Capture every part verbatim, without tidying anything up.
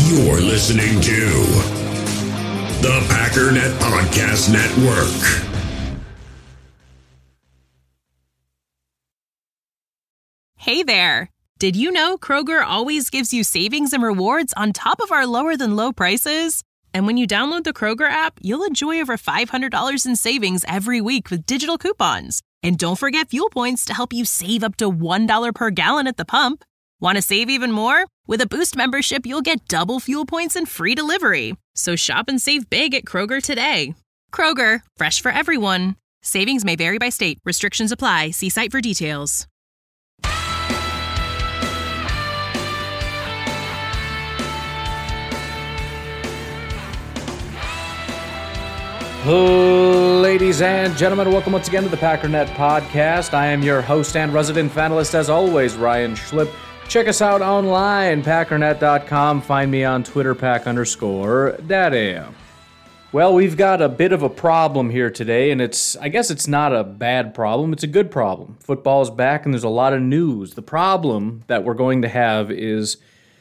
You're listening to the Packernet Podcast Network. Hey there! Did you know Kroger always gives you savings and rewards on top of our lower-than-low prices? And when you download the Kroger app, you'll enjoy over five hundred dollars in savings every week with digital coupons. And don't forget fuel points to help you save up to one dollar per gallon at the pump. Want to save even more? With a Boost membership, you'll get double fuel points and free delivery. So shop and save big at Kroger today. Kroger, fresh for everyone. Savings may vary by state. Restrictions apply. See site for details. Ladies and gentlemen, welcome once again to the Packernet Podcast. I am your host and resident fanalist, as always, Ryan Schlip. Check us out online, packernet dot com. Find me on Twitter, pack underscore daddy. Well, we've got a bit of a problem here today, and it's, I guess it's not a bad problem, it's a good problem. Football's back, and there's a lot of news. The problem that we're going to have is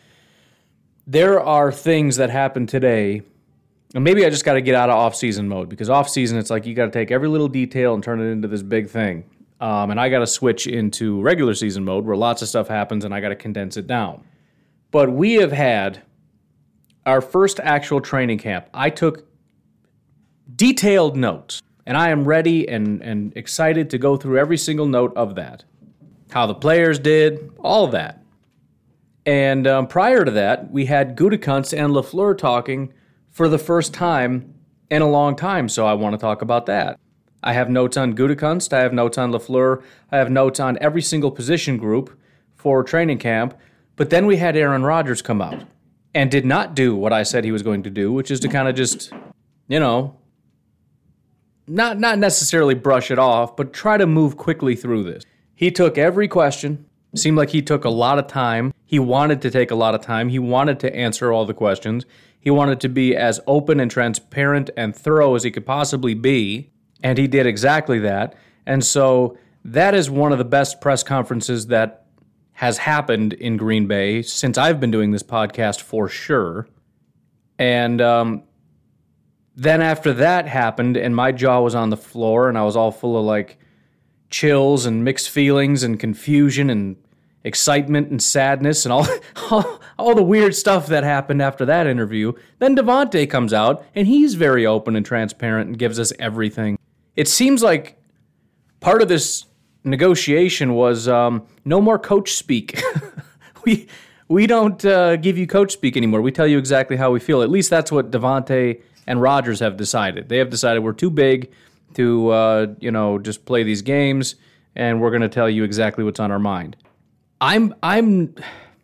there are things that happen today. And maybe I just got to get out of off-season mode, because off-season, it's like you got to take every little detail and turn it into this big thing. Um, and I got to switch into regular season mode where lots of stuff happens and I got to condense it down. But we have had our first actual training camp. I took detailed notes, and I am ready and, and excited to go through every single note of that. How the players did, all of that. And um, prior to that, we had Gutekunst and LaFleur talking for the first time in a long time, so I want to talk about that. I have notes on Gutekunst, I have notes on LaFleur, I have notes on every single position group for training camp, but then we had Aaron Rodgers come out and did not do what I said he was going to do, which is to kind of just, you know, not, not necessarily brush it off, but try to move quickly through this. He took every question. Seemed like he took a lot of time. He wanted to take a lot of time. He wanted to answer all the questions. He wanted to be as open and transparent and thorough as he could possibly be, and he did exactly that. And so that is one of the best press conferences that has happened in Green Bay since I've been doing this podcast, for sure. And um, then after that happened, and my jaw was on the floor, and I was all full of, like, chills and mixed feelings and confusion and excitement and sadness and all, all all the weird stuff that happened after that interview. Then Davante comes out, and he's very open and transparent and gives us everything. It seems like part of this negotiation was um, no more coach speak. we we don't uh, give you coach speak anymore. We tell you exactly how we feel. At least that's what Davante and Rodgers have decided. They have decided we're too big to uh, you know just play these games, and we're going to tell you exactly what's on our mind. I'm I'm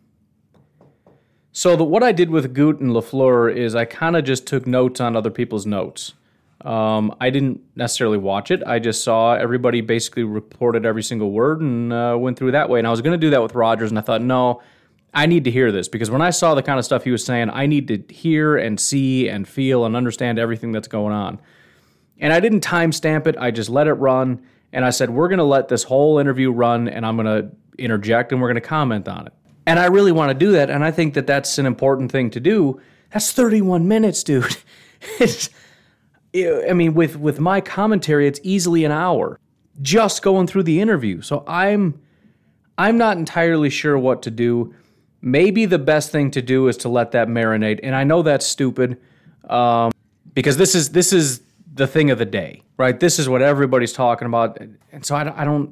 so the, what I did with Goot and LaFleur is I kind of just took notes on other people's notes. Um, I didn't necessarily watch it. I just saw everybody basically reported every single word and uh, went through that way. And I was going to do that with Rodgers, and I thought, no, I need to hear this, because when I saw the kind of stuff he was saying, I need to hear and see and feel and understand everything that's going on. And I didn't timestamp it. I just let it run, and I said, we're going to let this whole interview run, and I'm going to interject, and we're going to comment on it. And I really want to do that, and I think that that's an important thing to do. That's thirty-one minutes, dude. It's, I mean, with, with my commentary, it's easily an hour just going through the interview. So I'm I'm not entirely sure what to do. Maybe the best thing to do is to let that marinate. And I know that's stupid, um, because this is this is the thing of the day, right? This is what everybody's talking about. And so I don't... I don't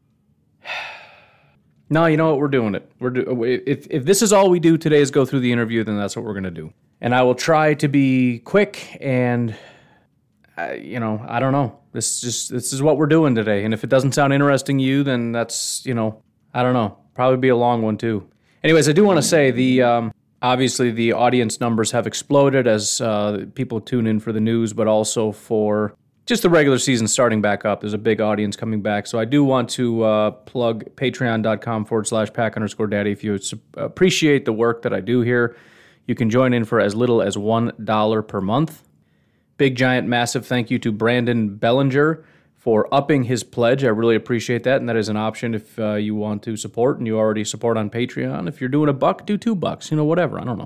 No, you know what? We're doing it. We're do, if if this is all we do today is go through the interview, then that's what we're going to do. And I will try to be quick and, uh, you know, I don't know. This is just this is what we're doing today. And if it doesn't sound interesting to you, then that's, you know, I don't know. Probably be a long one too. Anyways, I do want to say the um, obviously the audience numbers have exploded as uh, people tune in for the news, but also for just the regular season starting back up. There's a big audience coming back. So I do want to uh, plug patreon.com forward slash pack underscore daddy. If you appreciate the work that I do here, you can join in for as little as one dollar per month. Big, giant, massive thank you to Brandon Bellinger for upping his pledge. I really appreciate that, and that is an option if uh, you want to support, and you already support on Patreon. If you're doing a buck, do two bucks, you know, whatever. I don't know.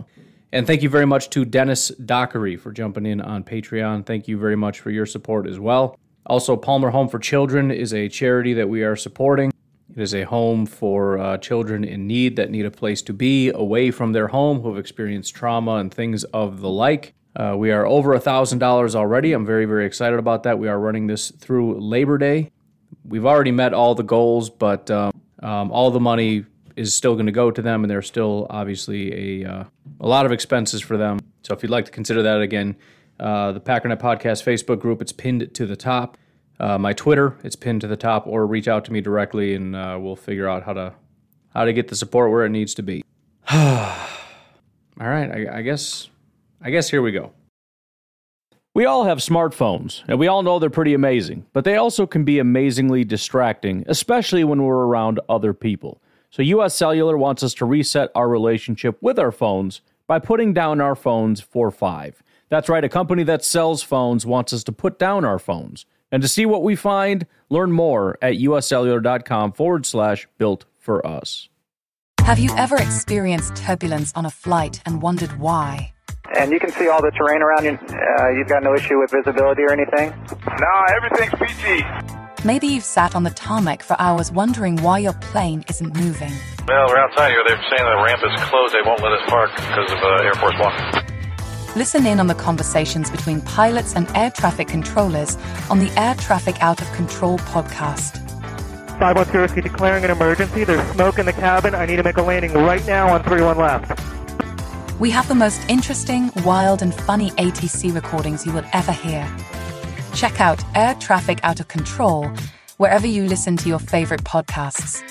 And thank you very much to Dennis Dockery for jumping in on Patreon. Thank you very much for your support as well. Also, Palmer Home for Children is a charity that we are supporting. It is a home for uh, children in need that need a place to be away from their home, who have experienced trauma and things of the like. Uh, we are over one thousand dollars already. I'm very, very excited about that. We are running this through Labor Day. We've already met all the goals, but um, um, all the money is still going to go to them, and there's still obviously a uh, a lot of expenses for them. So if you'd like to consider that, again, uh, the Packernet Podcast Facebook group, it's pinned to the top. Uh, my Twitter, it's pinned to the top, or reach out to me directly, and uh, we'll figure out how to how to get the support where it needs to be. All right, I, I guess I guess here we go. We all have smartphones, and we all know they're pretty amazing, but they also can be amazingly distracting, especially when we're around other people. So U S Cellular wants us to reset our relationship with our phones by putting down our phones for five. That's right, a company that sells phones wants us to put down our phones. And to see what we find, learn more at uscellular.com forward slash built for us. Have you ever experienced turbulence on a flight and wondered why? And you can see all the terrain around you. Uh, you've got no issue with visibility or anything? No, everything's peachy. Maybe you've sat on the tarmac for hours wondering why your plane isn't moving. Well, we're outside here. They're saying the ramp is closed. They won't let us park because of uh, Air Force One. Listen in on the conversations between pilots and air traffic controllers on the Air Traffic Out of Control podcast. five one zero, declaring an emergency. There's smoke in the cabin. I need to make a landing right now on three one left. We have the most interesting, wild, and funny A T C recordings you will ever hear. Check out Air Traffic Out of Control wherever you listen to your favorite podcasts.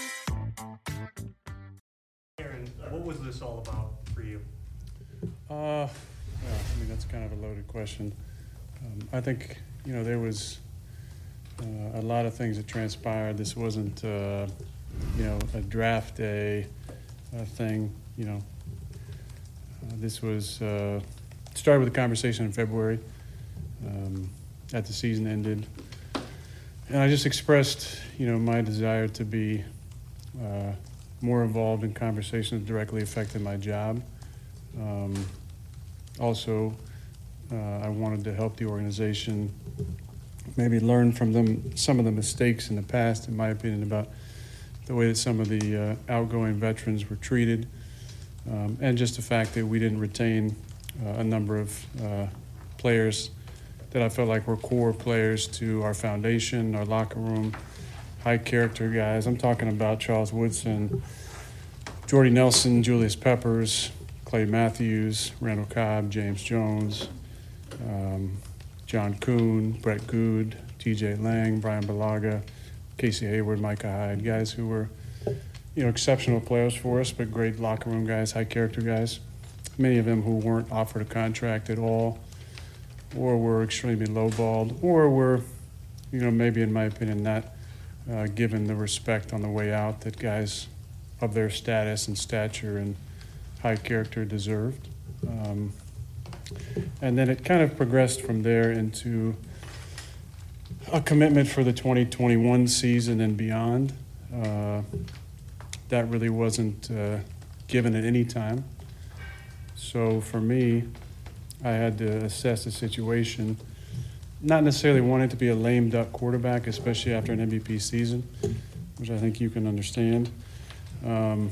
Aaron, what was this all about for you? Uh, well, I mean, that's kind of a loaded question. Um, I think, you know, there was uh, a lot of things that transpired. This wasn't, uh, you know, a draft day uh, thing, you know. Uh, this was, uh, started with a conversation in February um, at the season ended. And I just expressed, you know, my desire to be uh, more involved in conversations that directly affected my job. Um, also, uh, I wanted to help the organization maybe learn from them some of the mistakes in the past, in my opinion, about the way that some of the uh, outgoing veterans were treated, um, and just the fact that we didn't retain uh, a number of uh, players that I felt like were core players to our foundation, our locker room, high character guys. I'm talking about Charles Woodson, Jordy Nelson, Julius Peppers, Clay Matthews, Randall Cobb, James Jones, um, John Kuhn, Brett Good, T J Lang, Brian Balaga, Casey Hayward, Micah Hyde, guys who were, you know, exceptional players for us, but great locker room guys, high character guys. Many of them who weren't offered a contract at all, or were extremely lowballed, or were, you know, maybe in my opinion, not uh, given the respect on the way out that guys of their status and stature and high character deserved. Um, and then it kind of progressed from there into a commitment for the twenty twenty-one season and beyond. Uh, that really wasn't uh, given at any time. So for me, I had to assess the situation, not necessarily wanting to be a lame duck quarterback, especially after an M V P season, which I think you can understand. Um,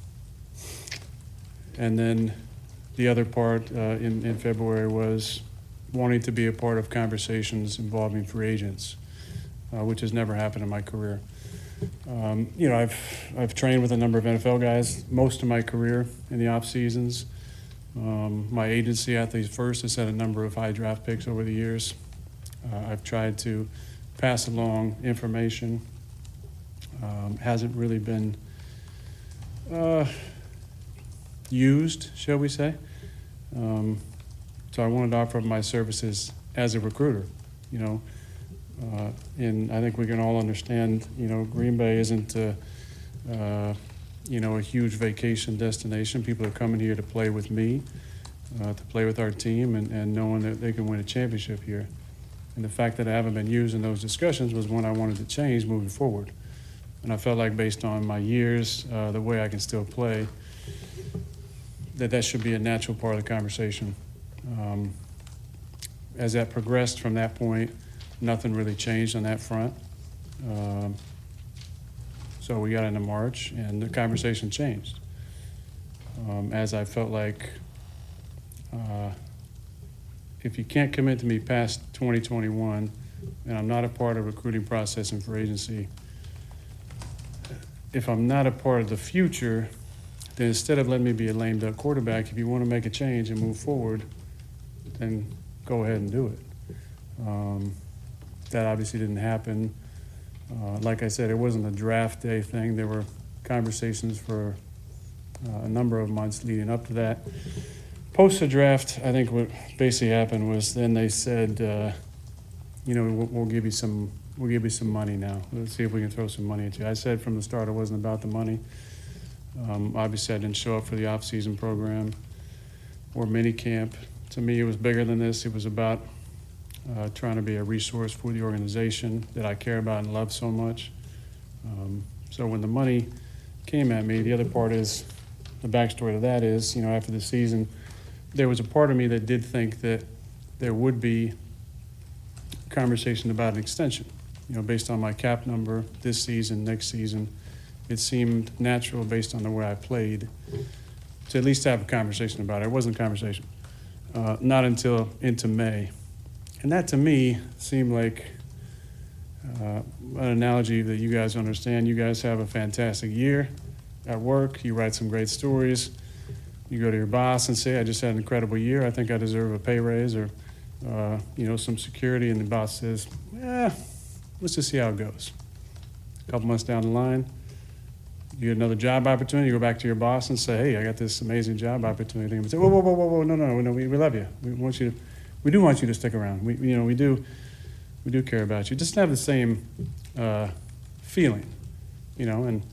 and then the other part uh, in, in February was wanting to be a part of conversations involving free agents, uh, which has never happened in my career. Um, you know, I've I've trained with a number of N F L guys most of my career in the off seasons. Um, my agency, Athletes First, has had a number of high draft picks over the years. Uh, I've tried to pass along information. Um, hasn't really been uh, used, shall we say. Um, so I wanted to offer my services as a recruiter, you know. Uh, and I think we can all understand, you know, Green Bay isn't, uh, uh, you know, a huge vacation destination. People are coming here to play with me, uh, to play with our team, and, and knowing that they can win a championship here. And the fact that I haven't been used in those discussions was one I wanted to change moving forward. And I felt like based on my years, uh, the way I can still play, that that should be a natural part of the conversation. Um, as that progressed from that point, nothing really changed on that front. Um, so we got into March, and the conversation changed. Um, as I felt like uh, if you can't commit to me past twenty twenty-one, and I'm not a part of the recruiting process and for agency, if I'm not a part of the future, then instead of letting me be a lame duck quarterback, if you want to make a change and move forward, then go ahead and do it. Um, that obviously didn't happen. Uh, like I said, it wasn't a draft day thing. There were conversations for uh, a number of months leading up to that. Post the draft, I think what basically happened was then they said, uh, you know, we'll, we'll give you some, we'll give you some money now. Let's see if we can throw some money at you. I said from the start it wasn't about the money. Um, obviously, I didn't show up for the off-season program or mini camp. To me, it was bigger than this. It was about uh, trying to be a resource for the organization that I care about and love so much. Um, so when the money came at me, the other part is, the backstory to that is, you know, after the season, there was a part of me that did think that there would be conversation about an extension. You know, based on my cap number this season, next season, it seemed natural based on the way I played to at least have a conversation about it. It wasn't a conversation. Uh, not until into May. And that to me seemed like uh, an analogy that you guys understand. You guys have a fantastic year at work. You write some great stories. You go to your boss and say, I just had an incredible year. I think I deserve a pay raise or, uh, you know, some security. And the boss says, eh, let's just see how it goes. A couple months down the line, you get another job opportunity, you go back to your boss and say, hey, I got this amazing job opportunity. And say, whoa, whoa, whoa, whoa, whoa, no, no, no, we, we love you. We want you to, we do want you to stick around. We, you know, we do, we do care about you. Just have the same uh, feeling, you know, and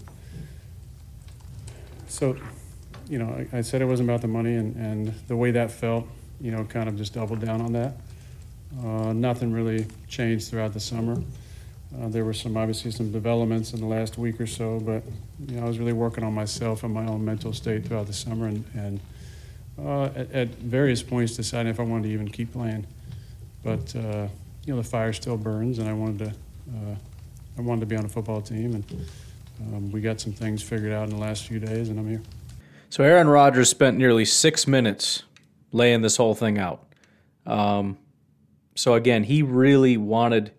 so, you know, I, I said it wasn't about the money, and, and the way that felt, you know, kind of just doubled down on that. Uh, nothing really changed throughout the summer. Uh, there were some, obviously, some developments in the last week or so, but, you know, I was really working on myself and my own mental state throughout the summer, and, and uh, at, at various points deciding if I wanted to even keep playing. But, uh, you know, the fire still burns, and I wanted to, uh, I wanted to be on a football team, and um, we got some things figured out in the last few days, and I'm here. So Aaron Rodgers spent nearly six minutes laying this whole thing out. Um, so again, he really wanted.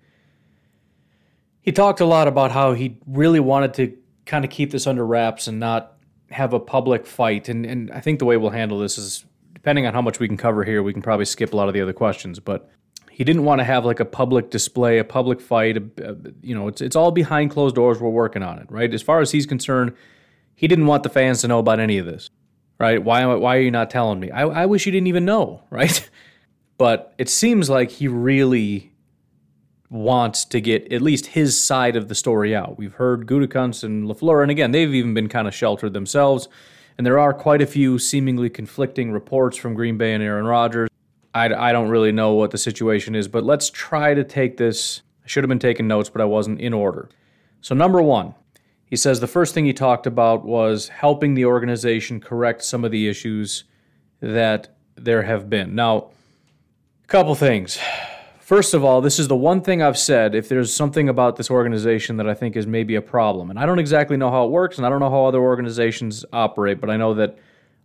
He talked a lot about how he really wanted to kind of keep this under wraps and not have a public fight. And, and I think the way we'll handle this is, depending on how much we can cover here, we can probably skip a lot of the other questions. But he didn't want to have like a public display, a public fight. A, you know, it's it's all behind closed doors. We're working on it, right? As far as he's concerned, he didn't want the fans to know about any of this, right? Why, why are you not telling me? I, I wish you didn't even know, right? But it seems like he really wants to get at least his side of the story out. We've heard Gutekunst and LaFleur, and again, they've even been kind of sheltered themselves, and there are quite a few seemingly conflicting reports from Green Bay and Aaron Rodgers. I, I don't really know what the situation is, but let's try to take this. I should have been taking notes, but I wasn't, in order. So number one, he says the first thing he talked about was helping the organization correct some of the issues that there have been. Now, a couple things. First of all, this is the one thing I've said, if there's something about this organization that I think is maybe a problem. And I don't exactly know how it works, and I don't know how other organizations operate, but I know that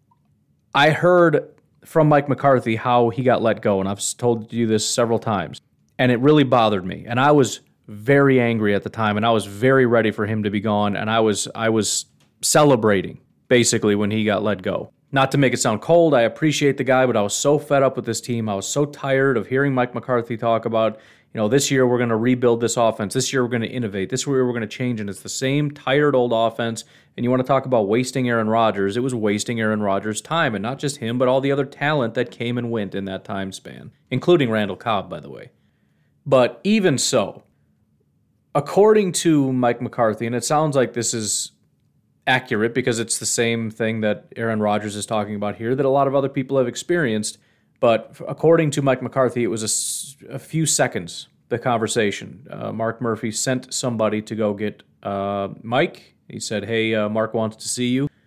I heard from Mike McCarthy how he got let go, and I've told you this several times, and it really bothered me. And I was very angry at the time, and I was very ready for him to be gone, and I was I was celebrating, basically, when he got let go. Not to make it sound cold, I appreciate the guy, but I was so fed up with this team. I was so tired of hearing Mike McCarthy talk about, you know, this year we're going to rebuild this offense. This year we're going to innovate. This year we're going to change, and it's the same tired old offense. And you want to talk about wasting Aaron Rodgers. It was wasting Aaron Rodgers' time, and not just him, but all the other talent that came and went in that time span, including Randall Cobb, by the way. But even so, according to Mike McCarthy, and it sounds like this is accurate because it's the same thing that Aaron Rodgers is talking about here that a lot of other people have experienced. But according to Mike McCarthy, it was a, a few seconds, the conversation. Uh, Mark Murphy sent somebody to go get uh, Mike. He said, hey, uh, Mark wants to see you. So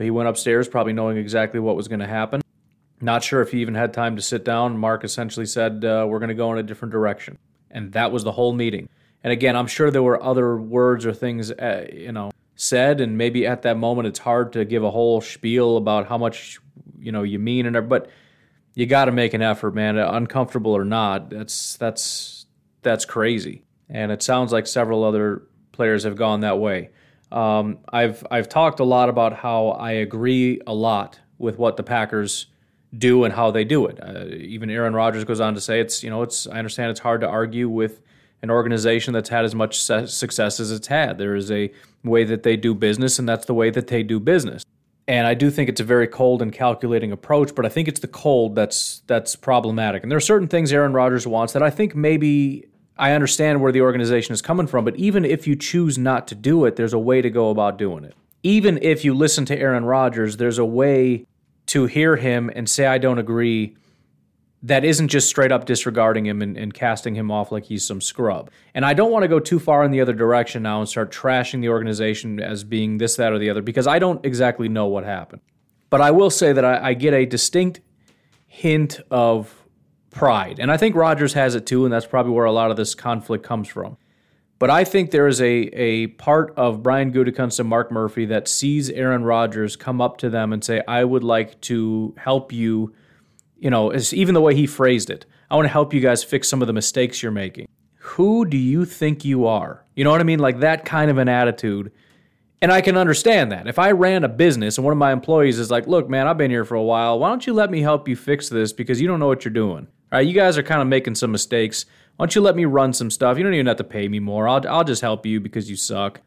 So he went upstairs probably knowing exactly what was going to happen. Not sure if he even had time to sit down. Mark essentially said, uh, we're going to go in a different direction. And that was the whole meeting. And again, I'm sure there were other words or things, uh, you know, said, and maybe at that moment it's hard to give a whole spiel about how much, you know, you mean, and but you got to make an effort, man. Uncomfortable or not, that's that's that's crazy. And it sounds like several other players have gone that way. Um, I've I've talked a lot about how I agree a lot with what the Packers do and how they do it. Uh, even Aaron Rodgers goes on to say it's, you know, it's I understand it's hard to argue with an organization that's had as much success as it's had. There is a way that they do business, and that's the way that they do business. And I do think it's a very cold and calculating approach, but I think it's the cold that's that's problematic. And there are certain things Aaron Rodgers wants that I think maybe I understand where the organization is coming from, but even if you choose not to do it, there's a way to go about doing it. Even if you listen to Aaron Rodgers, there's a way to hear him and say, I don't agree, that isn't just straight up disregarding him and, and casting him off like he's some scrub. And I don't want to go too far in the other direction now and start trashing the organization as being this, that, or the other, because I don't exactly know what happened. But I will say that I, I get a distinct hint of pride. And I think Rodgers has it too, and that's probably where a lot of this conflict comes from. But I think there is a, a part of Brian Gutekunst and Mark Murphy that sees Aaron Rodgers come up to them and say, I would like to help you. You know, it's even the way he phrased it. I want to help you guys fix some of the mistakes you're making. Who do you think you are? You know what I mean? Like that kind of an attitude. And I can understand that. If I ran a business and one of my employees is like, look, man, I've been here for a while. Why don't you let me help you fix this because you don't know what you're doing? All right, you guys are kind of making some mistakes. Why don't you let me run some stuff? You don't even have to pay me more. I'll, I'll just help you because you suck.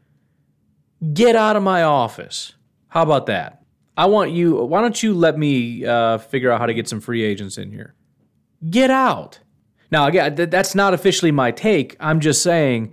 Get out of my office. How about that? I want you, why don't you let me uh, figure out how to get some free agents in here? Get out. Now, again, th- that's not officially my take. I'm just saying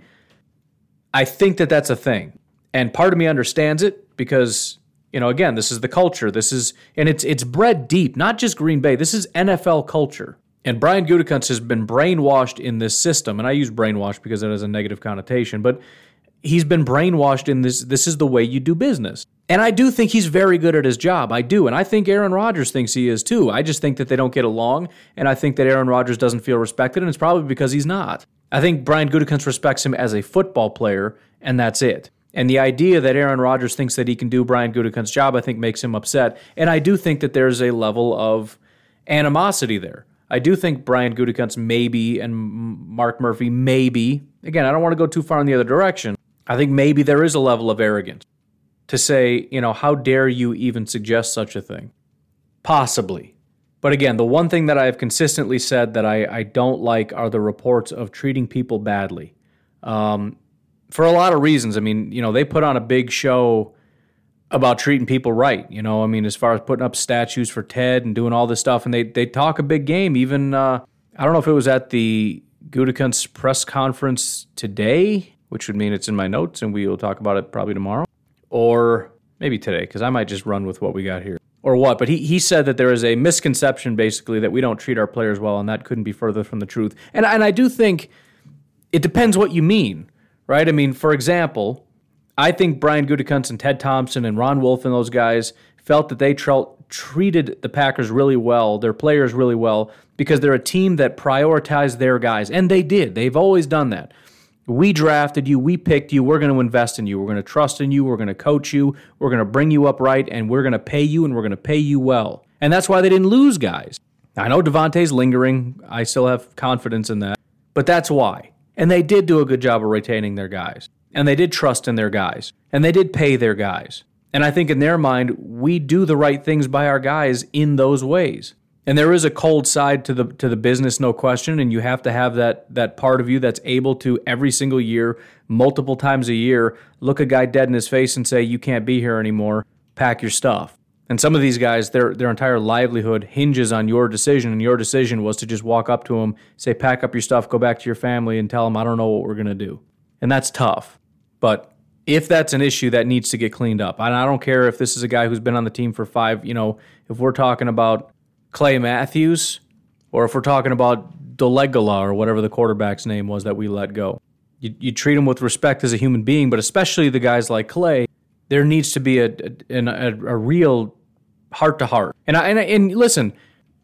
I think that that's a thing. And part of me understands it because, you know, again, this is the culture. This is, and it's it's bred deep, not just Green Bay. This is N F L culture. And Brian Gutekunst has been brainwashed in this system. And I use brainwashed because it has a negative connotation, but he's been brainwashed in this. This is the way you do business. And I do think he's very good at his job. I do. And I think Aaron Rodgers thinks he is too. I just think that they don't get along. And I think that Aaron Rodgers doesn't feel respected. And it's probably because he's not. I think Brian Gutekunst respects him as a football player, and that's it. And the idea that Aaron Rodgers thinks that he can do Brian Gutekunst's job, I think makes him upset. And I do think that there's a level of animosity there. I do think Brian Gutekunst maybe and Mark Murphy maybe, again, I don't want to go too far in the other direction. I think maybe there is a level of arrogance to say, you know, how dare you even suggest such a thing? Possibly. But again, the one thing that I have consistently said that I, I don't like are the reports of treating people badly. Um, for a lot of reasons. I mean, you know, they put on a big show about treating people right. You know, I mean, as far as putting up statues for Ted and doing all this stuff. And they, they talk a big game. Even, uh, I don't know if it was at the Gutekunst press conference today, which would mean it's in my notes and we will talk about it probably tomorrow. Or maybe today, because I might just run with what we got here. Or what, but he, he said that there is a misconception, basically, that we don't treat our players well, and that couldn't be further from the truth. And, and I do think it depends what you mean, right? I mean, for example, I think Brian Gutekunst and Ted Thompson and Ron Wolf and those guys felt that they tra- treated the Packers really well, their players really well, because they're a team that prioritized their guys, and they did. They've always done that. We drafted you, we picked you, we're going to invest in you, we're going to trust in you, we're going to coach you, we're going to bring you up right, and we're going to pay you, and we're going to pay you well. And that's why they didn't lose guys. I know Devontae's lingering. I still have confidence in that. But that's why. And they did do a good job of retaining their guys. And they did trust in their guys. And they did pay their guys. And I think in their mind, we do the right things by our guys in those ways. And there is a cold side to the to the business, no question, and you have to have that that part of you that's able to every single year, multiple times a year, look a guy dead in his face and say, you can't be here anymore, pack your stuff. And some of these guys, their their entire livelihood hinges on your decision, and your decision was to just walk up to them, say, pack up your stuff, go back to your family, and tell them, I don't know what we're going to do. And that's tough. But if that's an issue that needs to get cleaned up, and I don't care if this is a guy who's been on the team for five, you know, if we're talking about Clay Matthews, or if we're talking about Dolegala or whatever the quarterback's name was that we let go. You, you treat him with respect as a human being, but especially the guys like Clay, There needs to be a a, a, a real heart-to-heart. And, I, and, I, and listen,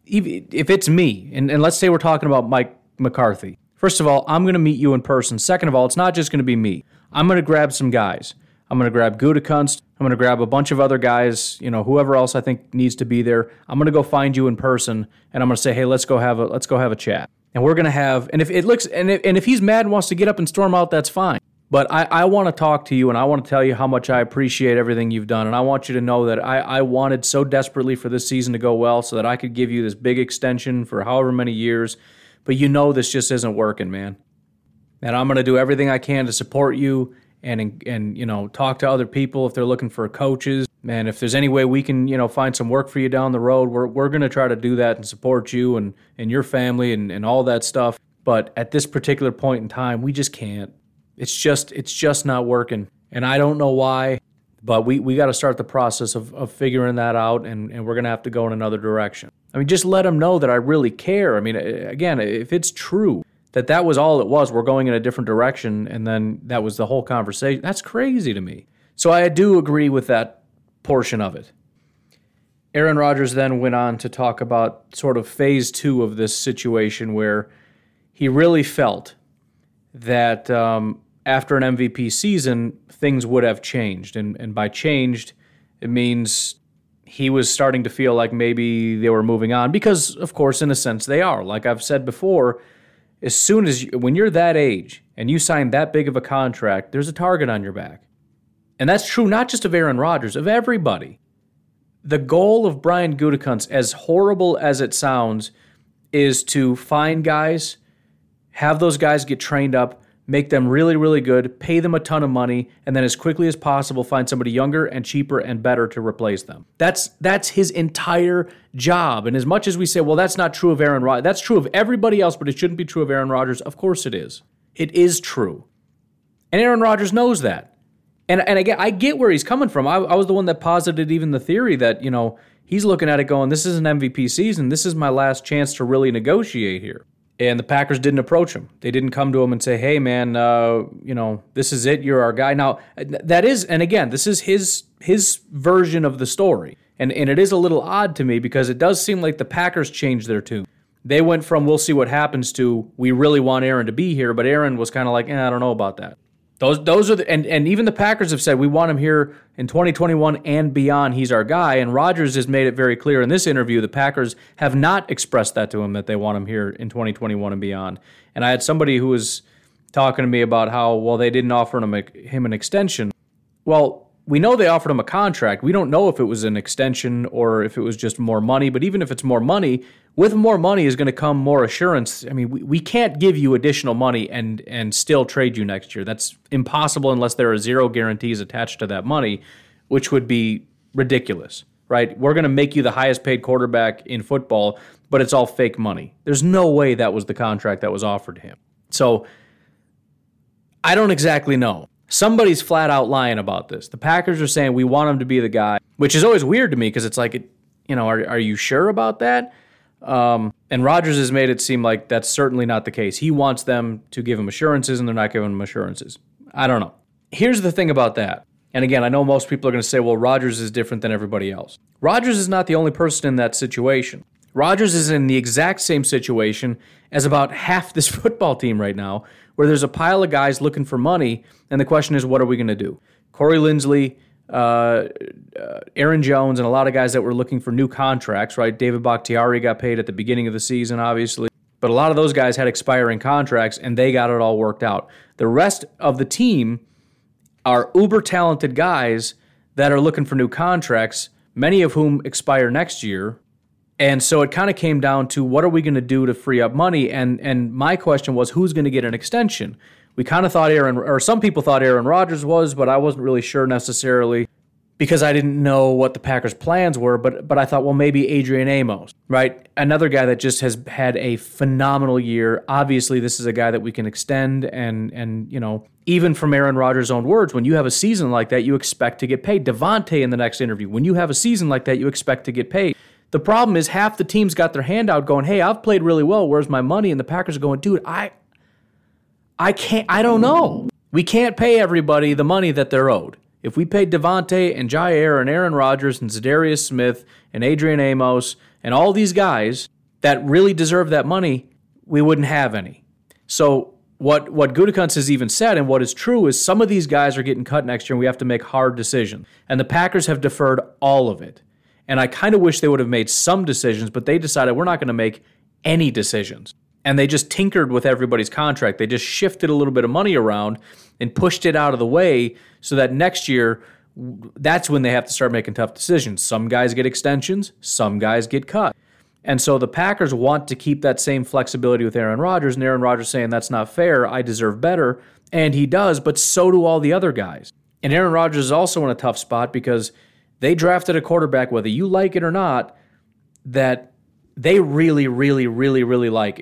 if it's me, and, and let's say we're talking about Mike McCarthy, first of all, I'm going to meet you in person. Second of all, it's not just going to be me. I'm going to grab some guys. I'm going to grab Gutekunst. I'm going to grab a bunch of other guys, you know, whoever else I think needs to be there. I'm going to go find you in person, and I'm going to say, hey, let's go have a let's go have a chat. And we're going to have, and if it looks, and if, and if he's mad and wants to get up and storm out, that's fine. But I, I want to talk to you, and I want to tell you how much I appreciate everything you've done. And I want you to know that I, I wanted so desperately for this season to go well so that I could give you this big extension for however many years. But you know this just isn't working, man. And I'm going to do everything I can to support you and, and you know, talk to other people if they're looking for coaches. Man, if there's any way we can, you know, find some work for you down the road, we're we're going to try to do that and support you and, and your family and, and all that stuff. But at this particular point in time, we just can't. It's just it's just not working. And I don't know why, but we, we got to start the process of, of figuring that out, and, and we're going to have to go in another direction. I mean, just let them know that I really care. I mean, again, if it's true that that was all it was, we're going in a different direction, and then that was the whole conversation, that's crazy to me. So I do agree with that portion of it. Aaron Rodgers then went on to talk about sort of phase two of this situation where he really felt that um, after an M V P season, things would have changed. And, and by changed, it means he was starting to feel like maybe they were moving on because, of course, in a sense, they are. Like I've said before, as soon as you, when you're that age and you sign that big of a contract, there's a target on your back. And that's true not just of Aaron Rodgers, of everybody. The goal of Brian Gutekunst, as horrible as it sounds, is to find guys, have those guys get trained up, make them really, really good, pay them a ton of money, and then as quickly as possible find somebody younger and cheaper and better to replace them. That's that's his entire job. And as much as we say, well, that's not true of Aaron Rodgers, that's true of everybody else, but it shouldn't be true of Aaron Rodgers. Of course it is. It is true. And Aaron Rodgers knows that. And and again, I get where he's coming from. I, I was the one that posited even the theory that, you know, he's looking at it going, this is an M V P season. This is my last chance to really negotiate here. And the Packers didn't approach him. They didn't come to him and say, hey, man, uh, you know, this is it. You're our guy. Now, that is, and again, this is his his version of the story. And, and it is a little odd to me because it does seem like the Packers changed their tune. They went from, we'll see what happens, to, we really want Aaron to be here. But Aaron was kind of like, eh, I don't know about that. Those those are the, and, and even the Packers have said we want him here in twenty twenty-one and beyond. He's our guy. And Rodgers has made it very clear in this interview the Packers have not expressed that to him, that they want him here in twenty twenty-one and beyond. And I had somebody who was talking to me about how, well, they didn't offer him, a, him an extension. Well, we know they offered him a contract. We don't know if it was an extension or if it was just more money. But even if it's more money, with more money is going to come more assurance. I mean, we, we can't give you additional money and and still trade you next year. That's impossible unless there are zero guarantees attached to that money, which would be ridiculous, right? We're going to make you the highest paid quarterback in football, but it's all fake money. There's no way that was the contract that was offered to him. So I don't exactly know. Somebody's flat out lying about this. The Packers are saying we want him to be the guy, which is always weird to me because it's like, you know, are are you sure about that? Um, and Rodgers has made it seem like that's certainly not the case. He wants them to give him assurances, and they're not giving him assurances. I don't know. Here's the thing about that. And again, I know most people are going to say, well, Rodgers is different than everybody else. Rodgers is not the only person in that situation. Rodgers is in the exact same situation as about half this football team right now, where there's a pile of guys looking for money, and the question is, what are we going to do? Corey Linsley, uh, uh, Aaron Jones, and a lot of guys that were looking for new contracts, right? David Bakhtiari got paid at the beginning of the season, obviously. But a lot of those guys had expiring contracts, and they got it all worked out. The rest of the team are uber-talented guys that are looking for new contracts, many of whom expire next year. And so it kind of came down to, what are we going to do to free up money? And and my question was, who's going to get an extension? We kind of thought Aaron, or some people thought Aaron Rodgers was, but I wasn't really sure necessarily because I didn't know what the Packers' plans were. But but I thought, well, maybe Adrian Amos, right? Another guy that just has had a phenomenal year. Obviously, this is a guy that we can extend. And, and you know, even from Aaron Rodgers' own words, when you have a season like that, you expect to get paid. Devontae in the next interview, when you have a season like that, you expect to get paid. The problem is half the team's got their hand out going, hey, I've played really well. Where's my money? And the Packers are going, dude, I I can't, I don't know. We can't pay everybody the money that they're owed. If we paid Devontae and Jair and Aaron Rodgers and Za'Darius Smith and Adrian Amos and all these guys that really deserve that money, we wouldn't have any. So what what Gutekunst has even said, and what is true, is some of these guys are getting cut next year and we have to make hard decisions. And the Packers have deferred all of it. And I kind of wish they would have made some decisions, but they decided we're not going to make any decisions. And they just tinkered with everybody's contract. They just shifted a little bit of money around and pushed it out of the way so that next year, that's when they have to start making tough decisions. Some guys get extensions, some guys get cut. And so the Packers want to keep that same flexibility with Aaron Rodgers, and Aaron Rodgers saying, that's not fair, I deserve better. And he does, but so do all the other guys. And Aaron Rodgers is also in a tough spot because they drafted a quarterback, whether you like it or not, that they really, really, really, really like.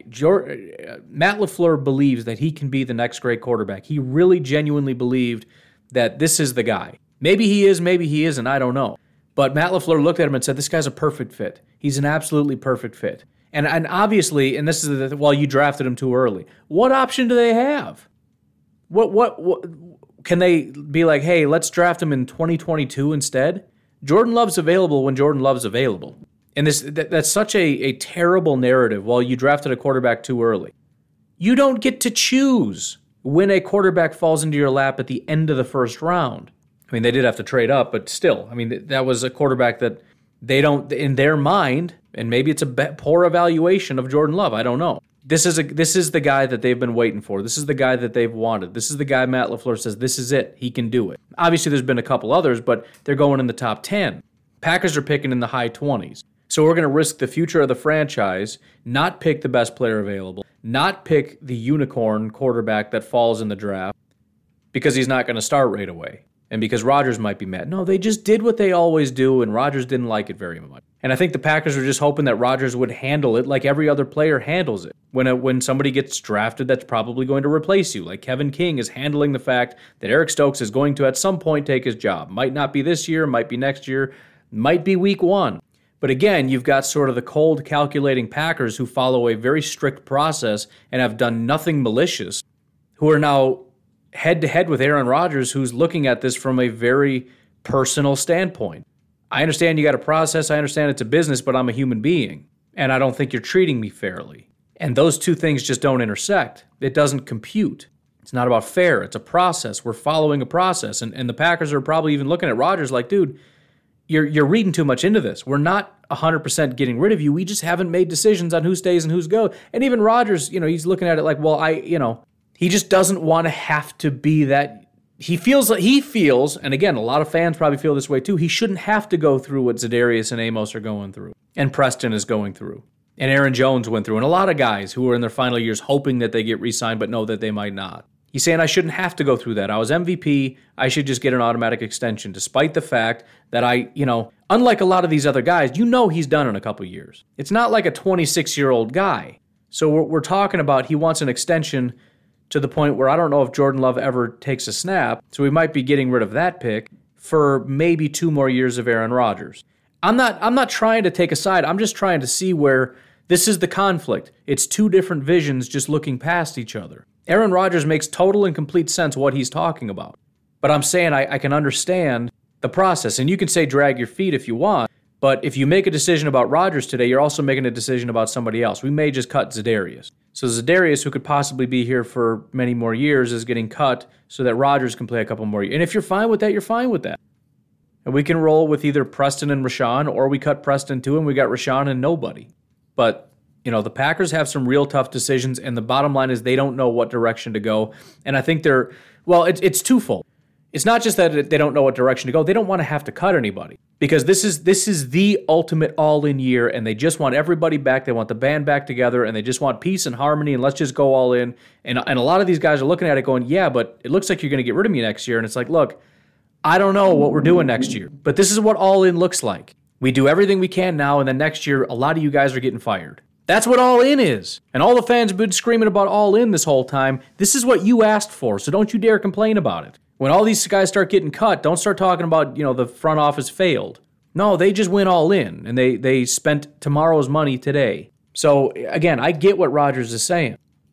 Matt LaFleur believes that he can be the next great quarterback. He really genuinely believed that this is the guy. Maybe he is, maybe he isn't, I don't know. But Matt LaFleur looked at him and said, this guy's a perfect fit. He's an absolutely perfect fit. And and obviously, and this is the, well, you drafted him too early. What option do they have? What what what can they be like, hey, let's draft him in twenty twenty-two instead? Jordan Love's available when Jordan Love's available. And this that, that's such a, a terrible narrative. Well, you drafted a quarterback too early. You don't get to choose when a quarterback falls into your lap at the end of the first round. I mean, they did have to trade up, but still, I mean, that was a quarterback that they don't, in their mind, and maybe it's a poor evaluation of Jordan Love, I don't know. This is a this is the guy that they've been waiting for. This is the guy that they've wanted. This is the guy Matt LaFleur says, this is it. He can do it. Obviously, there's been a couple others, but they're going in the top ten. Packers are picking in the high twenties. So we're going to risk the future of the franchise, not pick the best player available, not pick the unicorn quarterback that falls in the draft because he's not going to start right away. And because Rodgers might be mad. No, they just did what they always do, and Rodgers didn't like it very much. And I think the Packers were just hoping that Rodgers would handle it like every other player handles it. When a, when somebody gets drafted that's probably going to replace you, like Kevin King is handling the fact that Eric Stokes is going to at some point take his job. Might not be this year, might be next year, might be week one. But again, you've got sort of the cold, calculating Packers who follow a very strict process and have done nothing malicious, who are now head-to-head with Aaron Rodgers, who's looking at this from a very personal standpoint. I understand you got a process, I understand it's a business, but I'm a human being, and I don't think you're treating me fairly. And those two things just don't intersect. It doesn't compute. It's not about fair, it's a process. We're following a process, and, and the Packers are probably even looking at Rodgers like, dude, you're you're reading too much into this. We're not one hundred percent getting rid of you. We just haven't made decisions on who stays and who's goes. And even Rodgers, you know, he's looking at it like, well, I, you know, he just doesn't want to have to be that. He feels like he feels, and again, a lot of fans probably feel this way too, he shouldn't have to go through what Za'Darius and Amos are going through, and Preston is going through, and Aaron Jones went through, and a lot of guys who are in their final years hoping that they get re-signed but know that they might not. He's saying, I shouldn't have to go through that. I was M V P. I should just get an automatic extension, despite the fact that I, you know, unlike a lot of these other guys, you know he's done in a couple years. It's not like a twenty-six-year-old guy. So we're, we're talking about he wants an extension to the point where I don't know if Jordan Love ever takes a snap, so we might be getting rid of that pick for maybe two more years of Aaron Rodgers. I'm not I'm not trying to take a side. I'm just trying to see where this is the conflict. It's two different visions just looking past each other. Aaron Rodgers makes total and complete sense what he's talking about. But I'm saying I, I can understand the process, and you can say drag your feet if you want, but if you make a decision about Rodgers today, you're also making a decision about somebody else. We may just cut Za'Darius. So Za'Darius, who could possibly be here for many more years, is getting cut so that Rodgers can play a couple more years. And if you're fine with that, you're fine with that. And we can roll with either Preston and Rashawn, or we cut Preston too, and we got Rashawn and nobody. But, you know, the Packers have some real tough decisions, and the bottom line is they don't know what direction to go. And I think they're, well, it's, it's twofold. It's not just that they don't know what direction to go. They don't want to have to cut anybody, because this is this is the ultimate all-in year, and they just want everybody back. They want the band back together, and they just want peace and harmony, and let's just go all in. And, and a lot of these guys are looking at it going, yeah, but it looks like you're going to get rid of me next year. And it's like, look, I don't know what we're doing next year, but this is what all-in looks like. We do everything we can now, and then next year, a lot of you guys are getting fired. That's what all-in is. And all the fans have been screaming about all-in this whole time. This is what you asked for, so don't you dare complain about it. When all these guys start getting cut, don't start talking about, you know, the front office failed. No, they just went all in, and they they spent tomorrow's money today. So, again, I get what Rodgers is saying.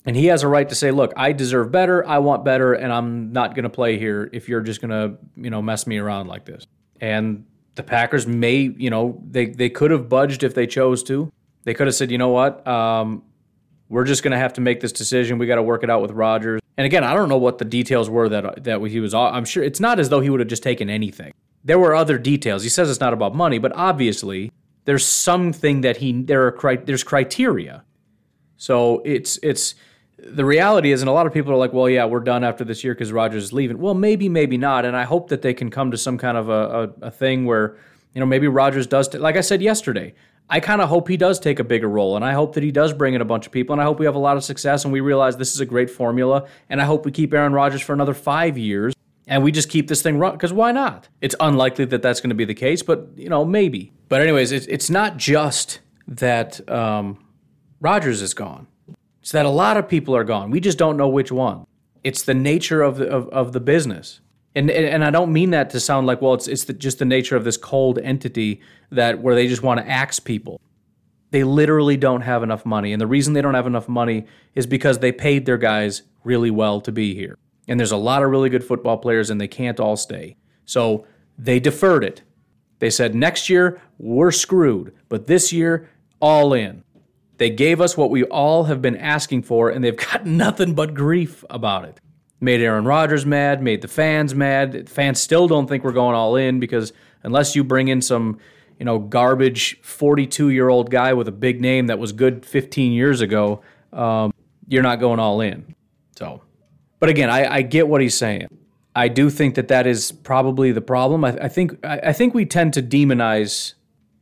And he has a right to say, look, I deserve better, I want better, and I'm not going to play here if you're just going to, you know, mess me around like this. And the Packers may, you know, they, they could have budged if they chose to. They could have said, you know what, um, we're just going to have to make this decision. We got to work it out with Rodgers. And again, I don't know what the details were that that he was, I'm sure it's not as though he would have just taken anything. There were other details. He says it's not about money, but obviously there's something that he, there are, there's criteria. So it's, it's, the reality is, and a lot of people are like, well, yeah, we're done after this year because Rodgers is leaving. Well, maybe, maybe not. And I hope that they can come to some kind of a, a, a thing where, you know, maybe Rodgers does, t- like I said yesterday, I kind of hope he does take a bigger role. And I hope that he does bring in a bunch of people. And I hope we have a lot of success and we realize this is a great formula. And I hope we keep Aaron Rodgers for another five years and we just keep this thing running. Because why not? It's unlikely that that's going to be the case, but, you know, maybe. But anyways, it's, it's not just that um, Rodgers is gone. It's that a lot of people are gone. We just don't know which one. It's the nature of the, of, of the business. And, and and I don't mean that to sound like, well, it's it's the, just the nature of this cold entity that where they just want to axe people. They literally don't have enough money. And the reason they don't have enough money is because they paid their guys really well to be here. And there's a lot of really good football players and they can't all stay. So they deferred it. They said, next year, we're screwed. But this year, all in. They gave us what we all have been asking for, and they've got nothing but grief about it. Made Aaron Rodgers mad, made the fans mad. The fans still don't think we're going all in because unless you bring in some, you know, garbage forty-two-year-old guy with a big name that was good fifteen years ago, um, you're not going all in. So, but again, I, I get what he's saying. I do think that that is probably the problem. I, I think I, I think we tend to demonize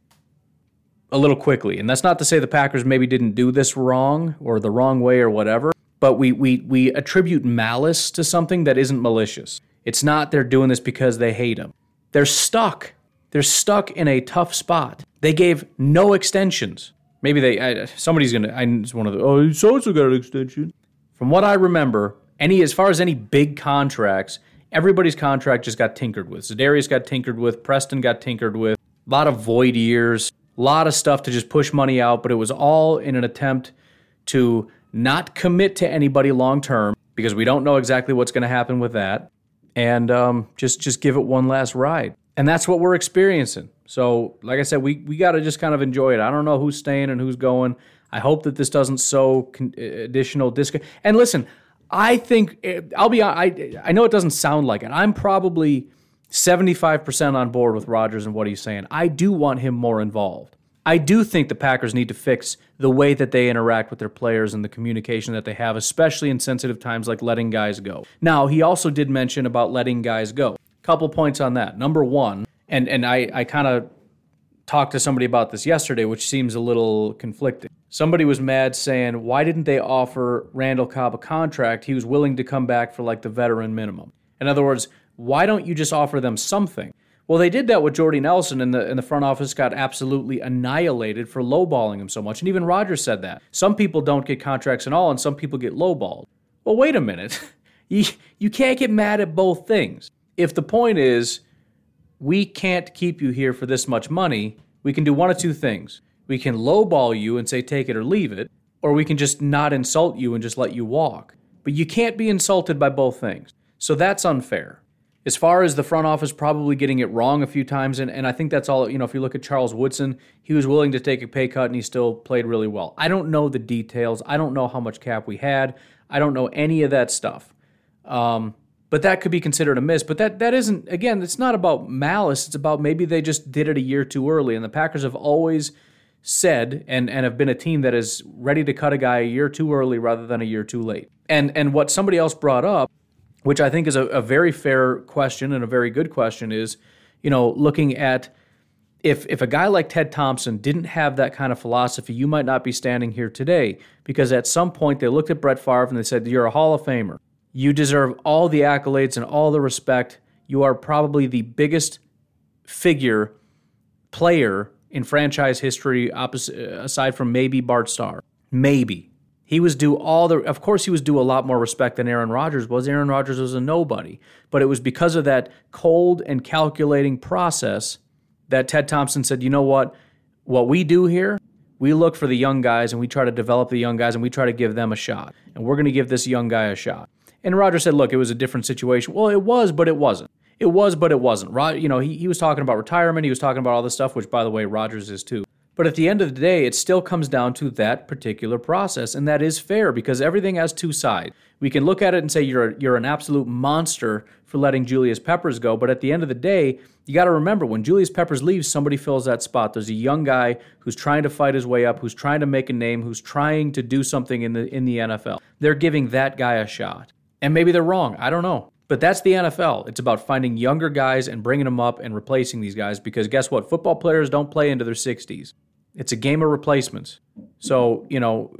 a little quickly. And that's not to say the Packers maybe didn't do this wrong or the wrong way or whatever, but we we we attribute malice to something that isn't malicious. It's not they're doing this because they hate him. They're stuck. They're stuck in a tough spot. They gave no extensions. Maybe they, I, somebody's going to, I just one of the, oh, so-and-so got an extension. From what I remember, any as far as any big contracts, everybody's contract just got tinkered with. Za'Darius got tinkered with. Preston got tinkered with. A lot of void years. A lot of stuff to just push money out, but it was all in an attempt to not commit to anybody long-term because we don't know exactly what's going to happen with that, and um, just just give it one last ride. And that's what we're experiencing. So, like I said, we, we got to just kind of enjoy it. I don't know who's staying and who's going. I hope that this doesn't sow con- additional disc. And listen, I think, I'll be I I know it doesn't sound like it. I'm probably seventy-five percent on board with Rodgers and what he's saying. I do want him more involved. I do think the Packers need to fix the way that they interact with their players and the communication that they have, especially in sensitive times like letting guys go. Now, he also did mention about letting guys go. Couple points on that. Number one, and, and I, I kind of talked to somebody about this yesterday, which seems a little conflicting. Somebody was mad saying, why didn't they offer Randall Cobb a contract? He was willing to come back for like the veteran minimum. In other words, why don't you just offer them something? Well, they did that with Jordy Nelson, and the, and the front office got absolutely annihilated for lowballing him so much. And even Rodgers said that. Some people don't get contracts at all, and some people get lowballed. Well, wait a minute. you, you can't get mad at both things. If the point is, we can't keep you here for this much money, we can do one of two things. We can lowball you and say take it or leave it, or we can just not insult you and just let you walk. But you can't be insulted by both things. So that's unfair. As far as the front office probably getting it wrong a few times, and, and I think that's all, you know, if you look at Charles Woodson, he was willing to take a pay cut and he still played really well. I don't know the details. I don't know how much cap we had. I don't know any of that stuff. Um, but that could be considered a miss. But that that isn't, again, it's not about malice. It's about maybe they just did it a year too early. And the Packers have always said and, and have been a team that is ready to cut a guy a year too early rather than a year too late. And and what somebody else brought up, which I think is a, a very fair question and a very good question, is, you know, looking at if if a guy like Ted Thompson didn't have that kind of philosophy, you might not be standing here today, because at some point they looked at Brett Favre and they said, you're a Hall of Famer. You deserve all the accolades and all the respect. You are probably the biggest figure, player in franchise history, opposite, aside from maybe Bart Starr. Maybe. He was due all the, of course he was due a lot more respect than Aaron Rodgers was. Aaron Rodgers was a nobody. But it was because of that cold and calculating process that Ted Thompson said, you know what, what we do here, We look for the young guys and we try to develop the young guys and we try to give them a shot. And we're going to give this young guy a shot. And Rodgers said, look, it was a different situation. Well, it was, but it wasn't. It was, but it wasn't. Rod, you know, he, he was talking about retirement. He was talking about all this stuff, which, by the way, Rodgers is too. But at the end of the day, it still comes down to that particular process. And that is fair because everything has two sides. We can look at it and say you're, you're an absolute monster for letting Julius Peppers go. But at the end of the day, you got to remember, when Julius Peppers leaves, somebody fills that spot. There's a young guy who's trying to fight his way up, who's trying to make a name, who's trying to do something in the in the N F L. They're giving that guy a shot. And maybe they're wrong. I don't know. But that's the N F L. It's about finding younger guys and bringing them up and replacing these guys because guess what? Football players don't play into their sixties. It's a game of replacements. So, you know,